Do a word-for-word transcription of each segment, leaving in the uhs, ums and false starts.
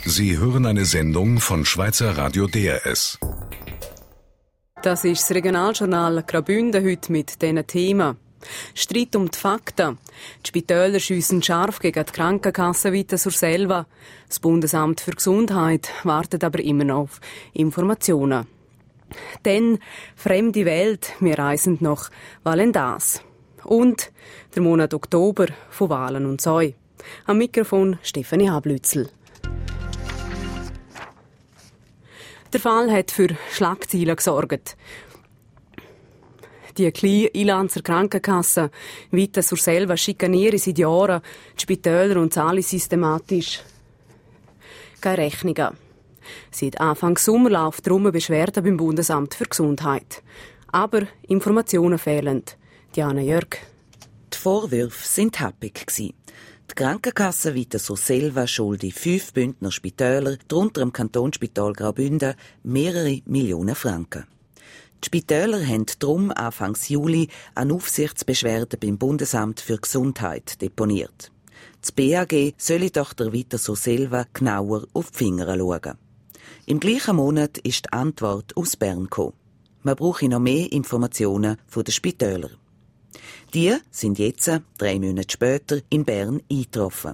Sie hören eine Sendung von Schweizer Radio D R S. Das ist das Regionaljournal Graubünden heute mit diesen Themen. Streit um die Fakten. Die Spitäler schiessen scharf gegen die Krankenkasse weiter zur Selva. Das Bundesamt für Gesundheit wartet aber immer noch auf Informationen. Dann fremde Welt, wir reisen nach Valendas. Und der Monat Oktober von Wahlen und Säu. Am Mikrofon Stefanie Hablützel. Der Fall hat für Schlagzeilen gesorgt. Die kleine Ilanzer Krankenkasse weiter zur selber schikanieren seit Jahren die Spitäler und zahlen systematisch keine Rechnungen. Seit Anfang Sommer läuft darum eine Beschwerde beim Bundesamt für Gesundheit. Aber Informationen fehlen. Diana Jörg. Die Vorwürfe sind happig gsi. Die Krankenkasse weiter so selber schulde fünf Bündner Spitäler, darunter im Kantonsspital Graubünden, mehrere Millionen Franken. Die Spitäler haben darum Anfang Juli eine Aufsichtsbeschwerde beim Bundesamt für Gesundheit deponiert. Das B A G solle doch der weiter so selber genauer auf die Finger schauen. Im gleichen Monat ist die Antwort aus Bern gekommen. Man brauche noch mehr Informationen von den Spitälern. Die sind jetzt, drei Monate später, in Bern eingetroffen.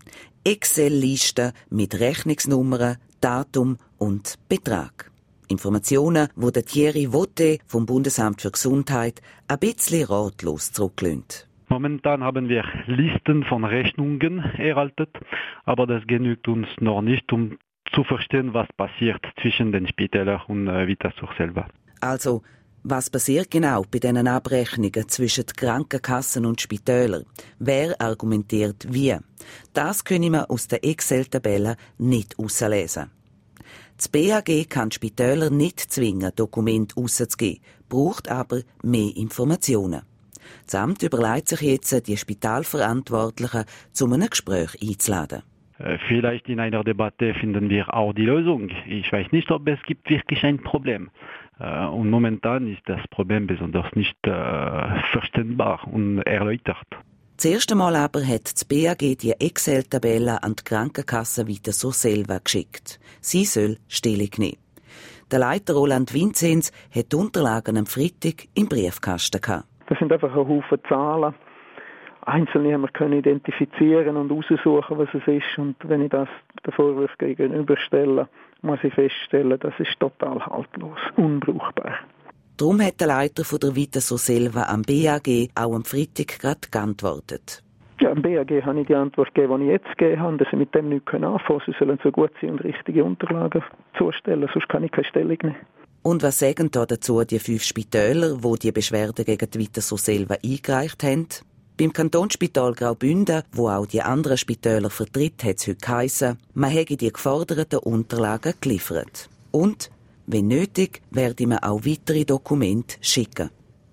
Excel-Listen mit Rechnungsnummern, Datum und Betrag. Informationen, die Thierry Wotte vom Bundesamt für Gesundheit ein bisschen ratlos zurücklässt. Momentan haben wir Listen von Rechnungen erhalten, aber das genügt uns noch nicht, um zu verstehen, was passiert zwischen den Spitälern und äh, Vitasur selber. Also, was passiert genau bei diesen Abrechnungen zwischen Krankenkassen und Spitälern? Wer argumentiert wie? Das können wir aus der Excel-Tabelle nicht herauslesen. Das B A G kann die Spitäler nicht zwingen, Dokumente herauszugeben, braucht aber mehr Informationen. Das Amt überlegt sich jetzt, die Spitalverantwortlichen zu einem Gespräch einzuladen. Vielleicht in einer Debatte finden wir auch die Lösung. Ich weiß nicht, ob es gibt wirklich ein Problem. Und momentan ist das Problem besonders nicht äh, verständbar und erläutert. Das erste Mal aber hat das B A G die Excel-Tabelle an die Krankenkasse weiter so selber geschickt. Sie soll Stellung nehmen. Der Leiter Roland Vinzenz hat die Unterlagen am Freitag im Briefkasten gehabt. Das sind einfach ein Haufen Zahlen. Einzelne haben wir können identifizieren und heraussuchen, was es ist. Und wenn ich das den Vorwurf gegenüberstelle, muss ich feststellen, das ist total haltlos, unbrauchbar. Darum hat der Leiter von der Vita so selber am B A G auch am Freitag gerade geantwortet. Ja, am B A G habe ich die Antwort gegeben, die ich jetzt gegeben habe, dass sie mit dem nichts anfangen können. Sie sollen so gut sein und richtige Unterlagen zustellen, sonst kann ich keine Stellung nehmen. Und was sagen da dazu die fünf Spitäler, die die Beschwerde gegen die Vita so selber eingereicht haben? Beim Kantonsspital Graubünden, wo auch die anderen Spitäler vertritt, hat es heute geheissen, man hätte die geforderten Unterlagen geliefert. Und, wenn nötig, werde man auch weitere Dokumente schicken.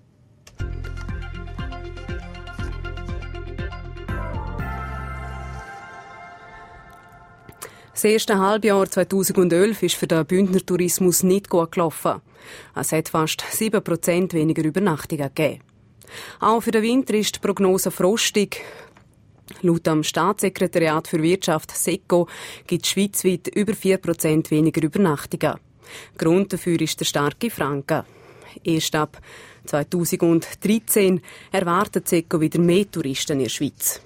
Das erste Halbjahr zweitausendelf ist für den Bündner Tourismus nicht gut gelaufen. Es hat fast sieben Prozent weniger Übernachtungen gegeben. Auch für den Winter ist die Prognose frostig. Laut dem Staatssekretariat für Wirtschaft SECO gibt es schweizweit über vier Prozent weniger Übernachtungen. Grund dafür ist der starke Franken. Erst ab zweitausenddreizehn erwartet SECO wieder mehr Touristen in der Schweiz.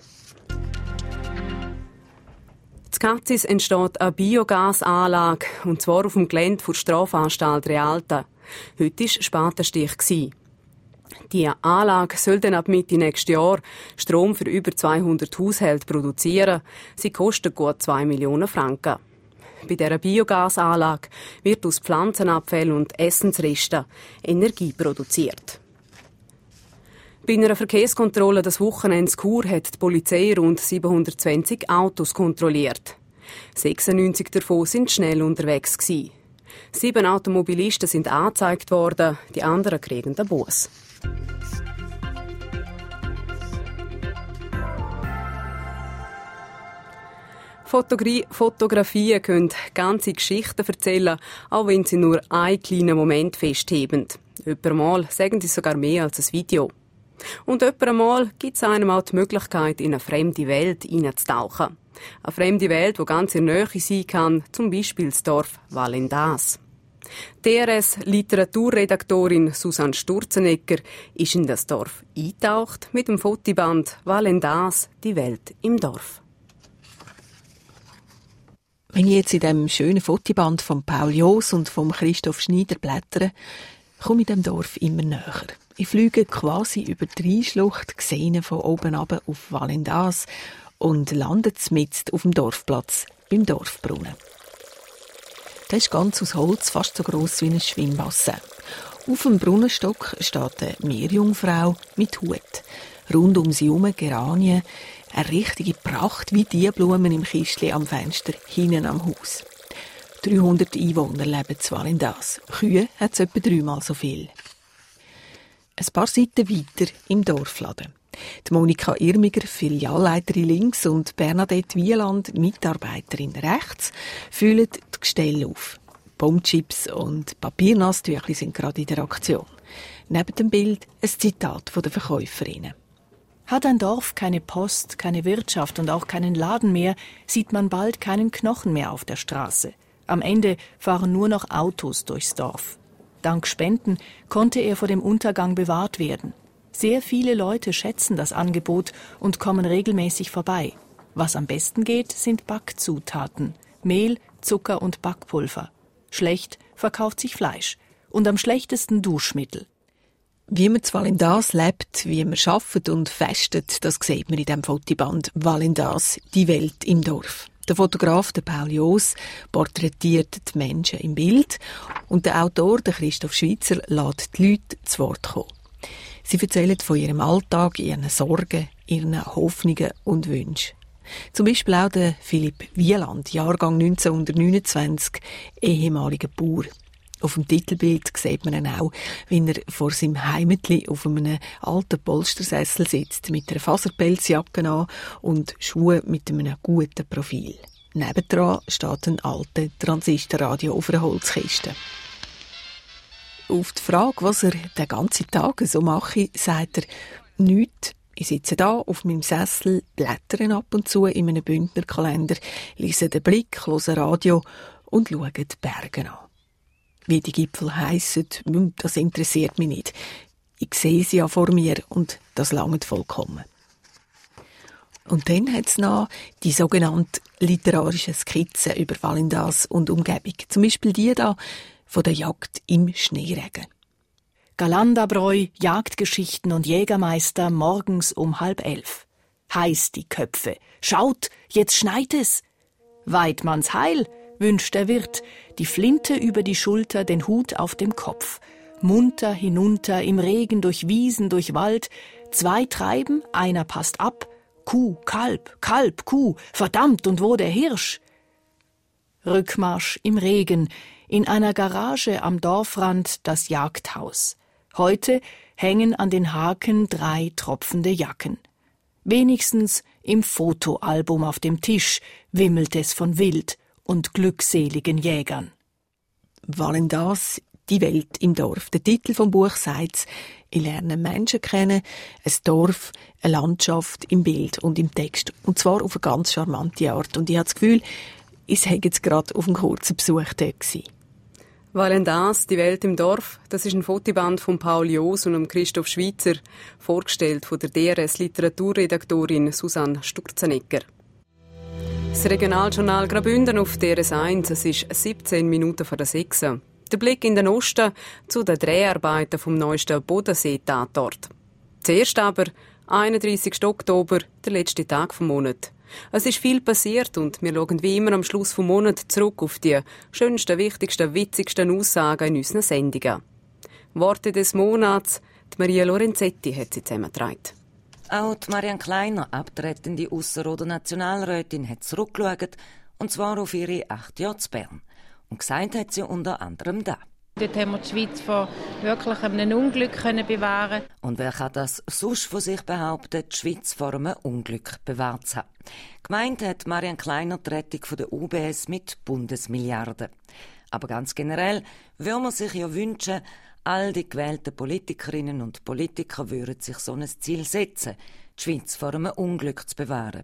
In Katzis entsteht eine Biogasanlage, und zwar auf dem Gelände der Strafanstalt Realta. Heute war Spatenstich. Die Anlage soll dann ab Mitte nächstes Jahr Strom für über zweihundert Haushalte produzieren. Sie kostet gut zwei Millionen Franken. Bei dieser Biogasanlage wird aus Pflanzenabfällen und Essensresten Energie produziert. Bei einer Verkehrskontrolle das Wochenende in Chur hat die Polizei rund siebenhundertzwanzig Autos kontrolliert. sechsundneunzig davon sind schnell unterwegs gewesen. Sieben Automobilisten sind angezeigt worden, die anderen kriegen den Buss. Fotogrie- Fotografien können ganze Geschichten erzählen, auch wenn sie nur einen kleinen Moment festheben. Öppermal sagen sie sogar mehr als ein Video. Und öppermal gibt es einem auch die Möglichkeit, in eine fremde Welt hineinzutauchen. Eine fremde Welt, die ganz in der Nähe sein kann, zum Beispiel das Dorf Valendas. D R S-Literaturredaktorin Susanne Sturzenegger ist in das Dorf eingetaucht mit dem Fotoband «Valendas, die Welt im Dorf». Wenn ich jetzt in dem schönen Fotoband von Paul Joos und von Christoph Schneider blättere, komme ich dem Dorf immer näher. Ich fliege quasi über die Rheinschlucht, gesehen von oben runter auf Valendas und lande mitten auf dem Dorfplatz beim Dorfbrunnen. Der ist ganz aus Holz, fast so gross wie ein Schwimmbassin. Auf dem Brunnenstock steht eine Meerjungfrau mit Hut. Rund um sie herum Geranien, eine richtige Pracht wie die Blumen im Kistchen am Fenster hinten am Haus. dreihundert Einwohner leben in Valendas. Kühe hat es etwa dreimal so viel. Ein paar Seiten weiter im Dorfladen. Die Monika Irmiger, Filialleiterin links, und Bernadette Wieland, Mitarbeiterin rechts, füllen die Gestelle auf. Pommchips und Papiernasstüchli sind gerade in der Aktion. Neben dem Bild ein Zitat von der Verkäuferinnen. Hat ein Dorf keine Post, keine Wirtschaft und auch keinen Laden mehr, sieht man bald keinen Knochen mehr auf der Straße. Am Ende fahren nur noch Autos durchs Dorf. Dank Spenden konnte er vor dem Untergang bewahrt werden. Sehr viele Leute schätzen das Angebot und kommen regelmäßig vorbei. Was am besten geht, sind Backzutaten. Mehl, Zucker und Backpulver. Schlecht verkauft sich Fleisch. Und am schlechtesten Duschmittel. Wie man zu Valendas lebt, wie man arbeitet und festet, das sieht man in diesem Fotoband «Valendas, die Welt im Dorf». Der Fotograf, der Paul Joos, porträtiert die Menschen im Bild und der Autor, der Christoph Schweitzer, lässt die Leute zu Wort kommen. Sie erzählen von ihrem Alltag, ihren Sorgen, ihren Hoffnungen und Wünschen. Zum Beispiel auch der Philipp Wieland, Jahrgang neunzehnhundertneunundzwanzig, ehemaliger Bauer. Auf dem Titelbild sieht man ihn auch, wie er vor seinem Heimatli auf einem alten Polstersessel sitzt, mit einer Faserpelzjacke an und Schuhe mit einem guten Profil. Nebendran steht ein alter Transistorradio auf einer Holzkiste. Auf die Frage, was er den ganzen Tag so mache, sagt er, nichts. Ich sitze da auf meinem Sessel, blättere ab und zu in einem Bündnerkalender, lese den Blick, höre Radio und schaue die Berge an. Wie die Gipfel heissen, das interessiert mich nicht. Ich sehe sie ja vor mir und das langt vollkommen. Und dann hat es noch die sogenannten literarischen Skizzen über Valendas und Umgebung. Zum Beispiel die da von der Jagd im Schneeregen. Galandabräu, Jagdgeschichten und Jägermeister morgens um halb elf. Heiß die Köpfe. Schaut, jetzt schneit es. Weidmanns Heil, wünscht der Wirt, die Flinte über die Schulter, den Hut auf dem Kopf. Munter hinunter, im Regen, durch Wiesen, durch Wald. Zwei treiben, einer passt ab. Kuh, Kalb, Kalb, Kuh, verdammt, und wo der Hirsch? Rückmarsch im Regen, in einer Garage am Dorfrand das Jagdhaus. Heute hängen an den Haken drei tropfende Jacken. Wenigstens im Fotoalbum auf dem Tisch wimmelt es von Wild und glückseligen Jägern. Valendas, die Welt im Dorf. Der Titel vom Buch sagt, ich lerne Menschen kennen, ein Dorf, eine Landschaft im Bild und im Text. Und zwar auf eine ganz charmante Art. Und ich habe das Gefühl, ich sei jetzt gerade auf einem kurzen Besuch dort gewesen. Valendas, die Welt im Dorf, das ist ein Fotoband von Paul Joos und Christoph Schweitzer, vorgestellt von der D R S-Literaturredaktorin Susanne Sturzenegger. Das Regionaljournal Graubünden auf D R S eins, es ist siebzehn Minuten vor der sechs. Der Blick in den Osten zu den Dreharbeiten vom neuesten Bodensee-Tatort. Zuerst aber, einunddreissigster Oktober, der letzte Tag vom Monat. Es ist viel passiert und wir schauen wie immer am Schluss vom Monat zurück auf die schönsten, wichtigsten, witzigsten Aussagen in unseren Sendungen. Worte des Monats, die Maria Lorenzetti hat sie zusammengetragen. Auch die Marianne Kleiner, abtretende Ausserrhoder Nationalrätin, hat zurückgeschaut, und zwar auf ihre acht Jahre zu Bern. Und gesagt hat sie unter anderem da. Dort haben wir die Schweiz vor wirklich einem Unglück können bewahren. Und wer kann das sonst von sich behaupten, die Schweiz vor einem Unglück bewahrt zu haben? Gemeint hat Marianne Kleiner die Rettung der U B S mit Bundesmilliarden. Aber ganz generell würde man sich ja wünschen, all die gewählten Politikerinnen und Politiker würden sich so ein Ziel setzen, die Schweiz vor einem Unglück zu bewahren.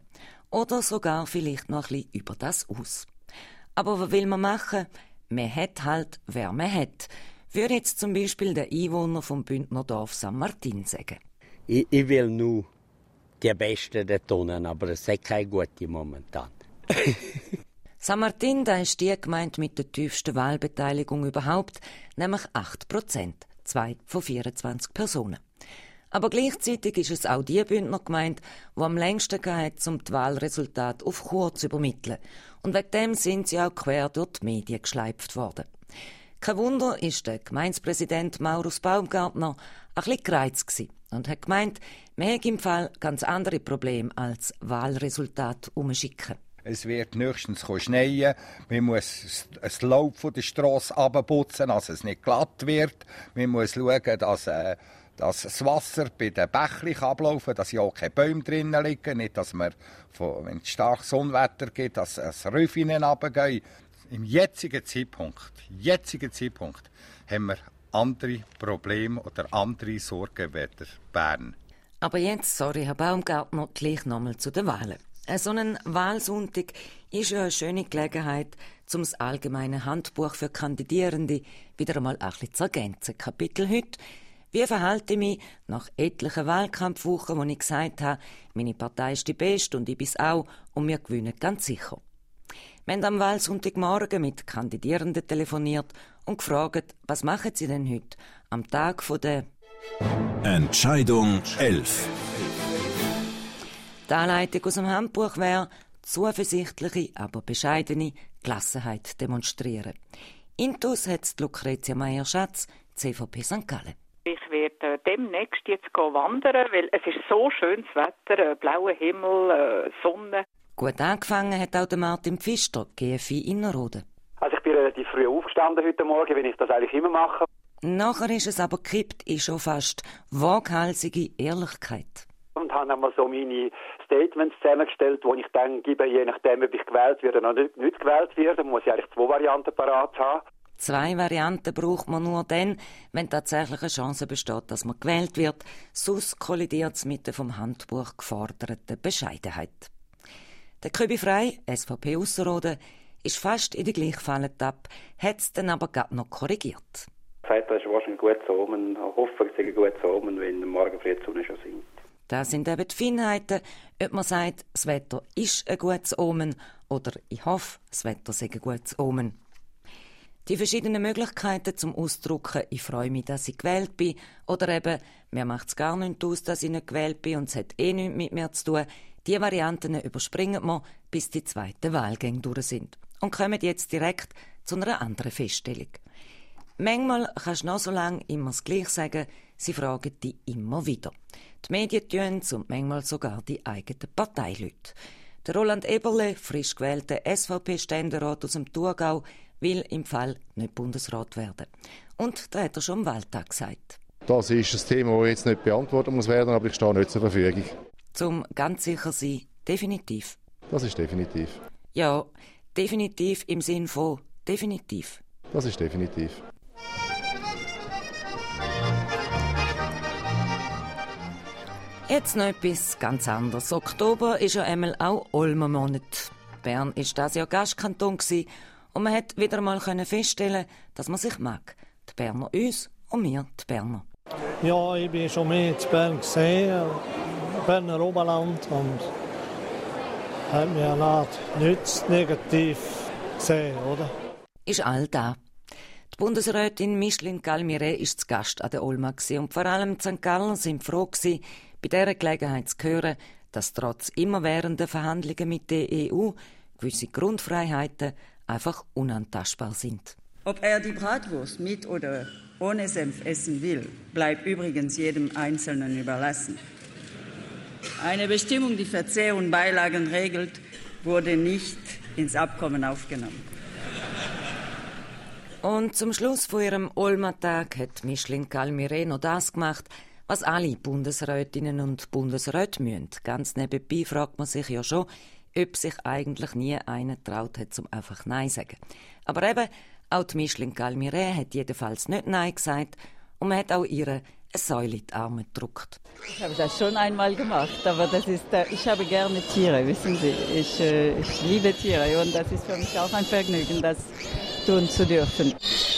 oder sogar vielleicht noch ein bisschen über das aus. Aber was will man machen? Man hat halt, wer man hat. Würde jetzt zum Beispiel der Einwohner vom Bündnerdorf San Martin sagen. Ich, ich will nur die Besten der Tonnen, aber es ist keine gute momentan. San Martin, da ist die Gemeinde mit der tiefsten Wahlbeteiligung überhaupt, nämlich acht Prozent, zwei von vierundzwanzig Personen. Aber gleichzeitig ist es auch die Bündnergemeinde, die am längsten hatte, um die Wahlresultate auf Chur zu übermitteln. Und wegen dem sind sie auch quer durch die Medien geschleift worden. Kein Wunder ist der Gemeindepräsident Maurus Baumgartner ein bisschen gereizt und hat gemeint, man hätte im Fall ganz andere Probleme als Wahlresultate umschicken. Es wird nächstens schneien, man muss das Laub von der Strasse runterputzen, dass es nicht glatt wird. Man muss schauen, dass, äh, dass das Wasser bei den Bächlein ablaufen kann, dass ja auch keine Bäume drinnen liegen, nicht, dass man, wenn es starkes Unwetter gibt, dass das Rüff hinuntergeht. Im jetzigen Zeitpunkt, jetzigen Zeitpunkt haben wir andere Probleme oder andere Sorgen wie Bern. Aber jetzt, sorry Herr Baumgartner, gleich nochmal zu den Wahlen. So ein Wahlsonntag ist ja eine schöne Gelegenheit, um das allgemeine Handbuch für Kandidierende wieder einmal ein bisschen zu ergänzen. Kapitel heute: Wie verhalte ich mich nach etlichen Wahlkampfwochen, wo ich gesagt habe, meine Partei ist die beste und ich bin's auch und wir gewinnen ganz sicher. Wir haben am Wahlsonntagmorgen mit Kandidierenden telefoniert und gefragt, was machen sie denn heute, am Tag von der Entscheidung elf. Die Anleitung aus dem Handbuch wäre, zuversichtliche, aber bescheidene Gelassenheit demonstrieren. Intus hat Lucretia Meier-Schatz, C V P Sankt Gallen. Ich werde demnächst jetzt wandern, weil es ist so schönes Wetter, blauer Himmel, Sonne. Gut angefangen hat auch der Martin Pfister, G F I Innerrhoden. Also ich bin relativ früh aufgestanden heute Morgen, wenn ich das eigentlich immer mache. Nachher ist es aber gekippt in schon fast waghalsige Ehrlichkeit. Und habe einmal so meine Statements zusammengestellt, wo ich dann gebe, je nachdem, ob ich gewählt werde oder nicht, nicht gewählt werde, muss ich eigentlich zwei Varianten parat haben. Zwei Varianten braucht man nur dann, wenn tatsächlich eine Chance besteht, dass man gewählt wird. Sonst kollidiert es mit der vom Handbuch geforderten Bescheidenheit. Der Köbi Frey, S V P Ausserrhoden, ist fast in die gleiche Falle getappt, hat es dann aber gerade noch korrigiert. Ich sage, das ist wahrscheinlich ein gutes Omen. Ich hoffe, es ist ein gutes Omen, wenn morgen früh die Sonne schon scheint. Das sind eben die Feinheiten, ob man sagt, das Wetter ist ein gutes Omen oder ich hoffe, das Wetter sei ein gutes Omen. Die verschiedenen Möglichkeiten zum Ausdrücken, ich freue mich, dass ich gewählt bin, oder eben, mir macht es gar nichts aus, dass ich nicht gewählt bin und es hat eh nichts mit mir zu tun, die Varianten überspringen wir, bis die zweiten Wahlgänge durch sind. Und kommen jetzt direkt zu einer anderen Feststellung. Manchmal kannst du noch so lange immer das Gleiche sagen, sie fragen dich immer wieder. Die Medien tun und manchmal sogar die eigenen Parteileute. Der Roland Eberle, frisch gewählter S V P-Ständerat aus dem Thurgau, will im Fall nicht Bundesrat werden. Und da hat er schon am Wahltag gesagt. Das ist ein Thema, das jetzt nicht beantwortet muss werden, aber ich stehe nicht zur Verfügung. Zum ganz sicher sein, definitiv. Das ist definitiv. Ja, definitiv im Sinn von definitiv. Das ist definitiv. Jetzt noch etwas ganz anderes. Oktober ist ja einmal auch Olmer Monat. Bern war das ja Gastkanton und man hat wieder einmal feststellen, dass man sich mag. Die Berner uns und wir die Berner. Ja, ich bin schon mehr in Bern gesehen, Berner Oberland, und hat mir eine Art nichts negativ gesehen, oder? Ist all da. Die Bundesrätin Micheline Galmire war zu Gast an der Olma und vor allem die Sankt Galler sind froh gewesen, bei dieser Gelegenheit zu hören, dass trotz immerwährender Verhandlungen mit der E U gewisse Grundfreiheiten einfach unantastbar sind. Ob er die Bratwurst mit oder ohne Senf essen will, bleibt übrigens jedem Einzelnen überlassen. Eine Bestimmung, die Verzehr und Beilagen regelt, wurde nicht ins Abkommen aufgenommen. Und zum Schluss von ihrem Olma-Tag hat Micheline Galmire noch das gemacht, was alle Bundesrätinnen und Bundesräte müssen. Ganz nebenbei fragt man sich ja schon, ob sich eigentlich nie einer getraut hat, um einfach Nein zu sagen. Aber eben, auch die Micheline Galmire hat jedenfalls nicht Nein gesagt und man hat auch ihr eine Säule in die Arme gedrückt. Ich habe das schon einmal gemacht, aber das ist, ich habe gerne Tiere, wissen Sie. Ich, ich liebe Tiere und das ist für mich auch ein Vergnügen, das tun zu dürfen.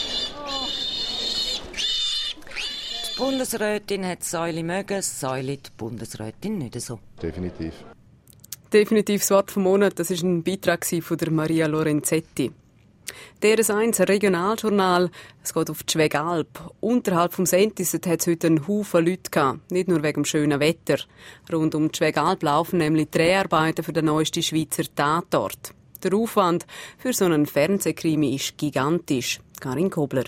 Die Bundesrätin hat die Säule mögen, die Säule die Bundesrätin nicht so. Definitiv. Definitiv das Wort vom Monat, das war ein Beitrag von der Maria Lorenzetti. D R S eins, ein Regionaljournal, es geht auf die Schwegalp. Unterhalb vom Sentis hat es heute einen Haufen Leute gehabt, nicht nur wegen dem schönen Wetter. Rund um die Schwegalp laufen nämlich Dreharbeiten für den neuesten Schweizer Tatort. Der Aufwand für so einen Fernsehkrimi ist gigantisch. Karin Kobler.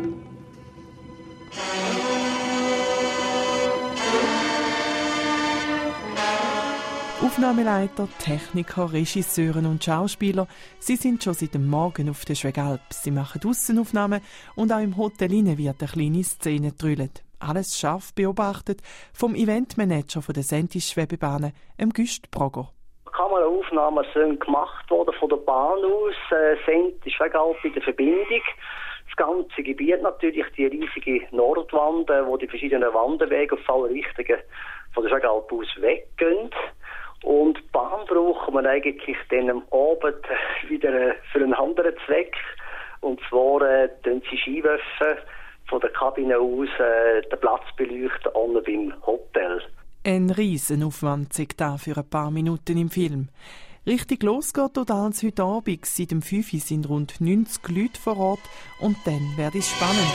Aufnahmeleiter, Techniker, Regisseuren und Schauspieler, sie sind schon seit dem Morgen auf der Schwegalp. Sie machen Aussenaufnahmen und auch im Hotel innen wird eine kleine Szene getrüllt. Alles scharf beobachtet vom Eventmanager der Sentis-Schwebebahnen, dem Güst Proger. Kameraaufnahmen sind gemacht worden von der Bahn aus, äh, Sentis Schwegalp in der Verbindung. Das ganze Gebiet natürlich, die riesige Nordwand, äh, wo die verschiedenen Wanderwege auf alle Richtungen von der Schwegalp aus weggehen. Und die Bahn brauchen wir eigentlich dann am Abend wieder für einen anderen Zweck. Und zwar äh, tun sie Skiwürfe von der Kabine aus äh, den Platz beleuchten unten beim Hotel. Ein Riesenaufwand zeigt da für ein paar Minuten im Film. Richtig los geht alles heute Abend. Seit dem fünf Uhr sind rund neunzig Leute vor Ort und dann wird es spannend.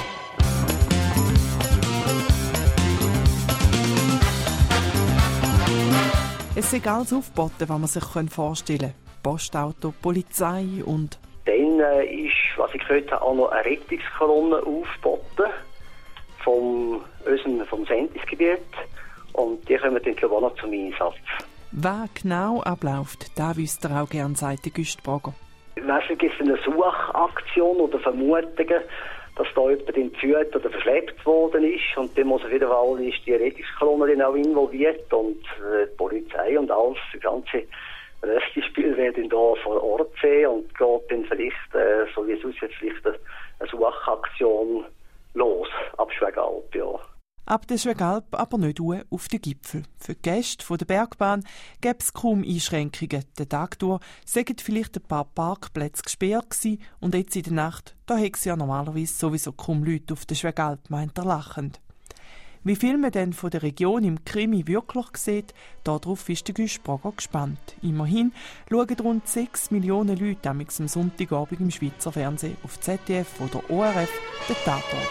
Es ist alles aufgeboten, was man sich vorstellen kann. Postauto, Polizei und... Dann äh, ist, was ich gehört habe, auch noch eine Rettungskolonne aufgeboten vom, vom Sentisgebiet. Und die kommen dann auch noch zum Einsatz. Was genau abläuft, da wüsst ihr auch gerne, sagt der Güst Proger. Wesentlich gibt es eine Suchaktion oder Vermutungen, dass da jemand entführt oder verschleppt worden ist. Und dann muss auf jeden Fall ist die Rettungskolonne auch involviert und äh, die Polizei und alles, das ganze Restspiel werden da vor Ort sehen und geht dann vielleicht, äh, so wie es aussieht, vielleicht eine, eine Suchaktion los, ab Schwegalp, ja. Ab der Schwegalp aber nicht auf den Gipfel. Für die Gäste von der Bergbahn gäbe es kaum Einschränkungen. Den Tag durch seien vielleicht ein paar Parkplätze gesperrt gewesen und jetzt in der Nacht, da hätte es ja normalerweise sowieso kaum Leute auf der Schwegalp, meint er lachend. Wie viel man denn von der Region im Krimi wirklich sieht, darauf ist der Güst Proger gespannt. Immerhin schauen rund sechs Millionen Leute am Sonntagabend im Schweizer Fernsehen auf Z D F oder O R F den Tatort.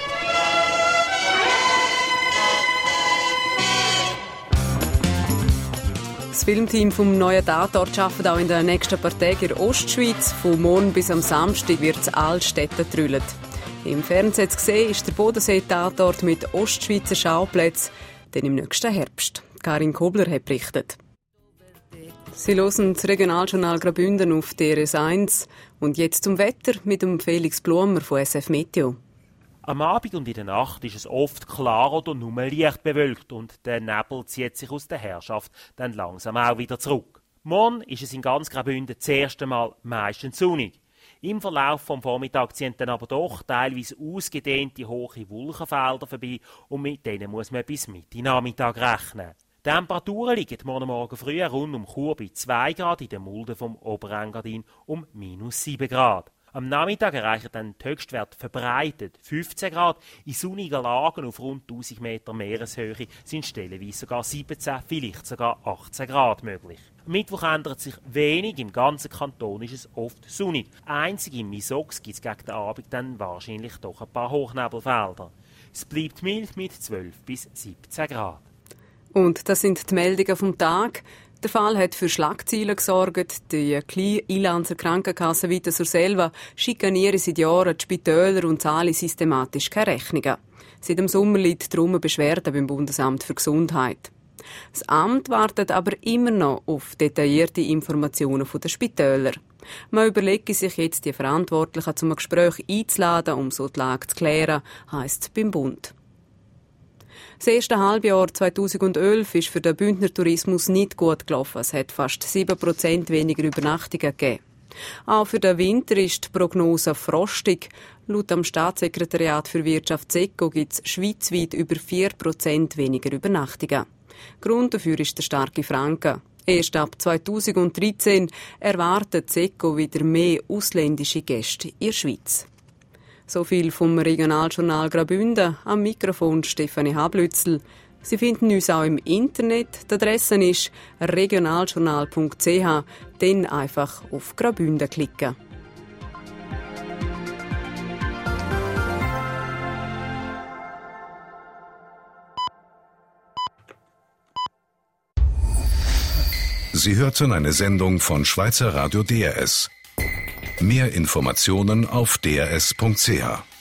Das Filmteam vom neuen Tatort arbeitet auch in den nächsten paar Tagen in der Ostschweiz. Von morgen bis am Samstag wird es Altstädte trüllt. Im Fernsehen zu sehen ist der Bodensee-Tatort mit Ostschweizer Schauplätzen, dann im nächsten Herbst. Karin Kobler hat berichtet. Sie hören das Regionaljournal Graubünden auf D R S eins. Und jetzt zum Wetter mit dem Felix Blumer von S F Meteo. Am Abend und in der Nacht ist es oft klar oder nur leicht bewölkt und der Nebel zieht sich aus der Herrschaft dann langsam auch wieder zurück. Morgen ist es in ganz Graubünden das erste Mal meistens sonnig. Im Verlauf des Vormittags ziehen dann aber doch teilweise ausgedehnte hohe Wolkenfelder vorbei und mit denen muss man bis Mitte Nachmittag rechnen. Die Temperaturen liegen morgen Morgen früh rund um Chur bei zwei Grad, in der Mulde vom Oberengadin um minus sieben Grad. Am Nachmittag erreichen dann die Höchstwerte verbreitet fünfzehn Grad. In sonnigen Lagen auf rund tausend Meter Meereshöhe sind stellenweise sogar siebzehn, vielleicht sogar achtzehn Grad möglich. Am Mittwoch ändert sich wenig, im ganzen Kanton ist es oft sonnig. Einzig im Misox gibt es gegen den Abend dann wahrscheinlich doch ein paar Hochnebelfelder. Es bleibt mild mit zwölf bis siebzehn Grad. Und das sind die Meldungen vom Tag. Der Fall hat für Schlagzeilen gesorgt. Die kleine Ilanzer Krankenkasse Vita Surselva schikanieren seit Jahren die Spitäler und zahlen systematisch keine Rechnungen. Seit dem Sommer liegt darum eine Beschwerde beim Bundesamt für Gesundheit. Das Amt wartet aber immer noch auf detaillierte Informationen der Spitäler. Man überlegt sich jetzt, die Verantwortlichen zum Gespräch einzuladen, um so die Lage zu klären, heisst es beim Bund. Das erste Halbjahr zweitausendelf ist für den Bündner Tourismus nicht gut gelaufen. Es hat fast sieben Prozent weniger Übernachtungen gegeben. Auch für den Winter ist die Prognose frostig. Laut dem Staatssekretariat für Wirtschaft SECO gibt es schweizweit über vier Prozent weniger Übernachtungen. Grund dafür ist der starke Franken. Erst ab zweitausenddreizehn erwartet SECO wieder mehr ausländische Gäste in der Schweiz. So viel vom Regionaljournal Graubünden. Am Mikrofon Stefanie Hablützel. Sie finden uns auch im Internet. Die Adresse ist regionaljournal punkt c h. Dann einfach auf Graubünden klicken. Sie hörten eine Sendung von Schweizer Radio D R S. Mehr Informationen auf d r s punkt c h.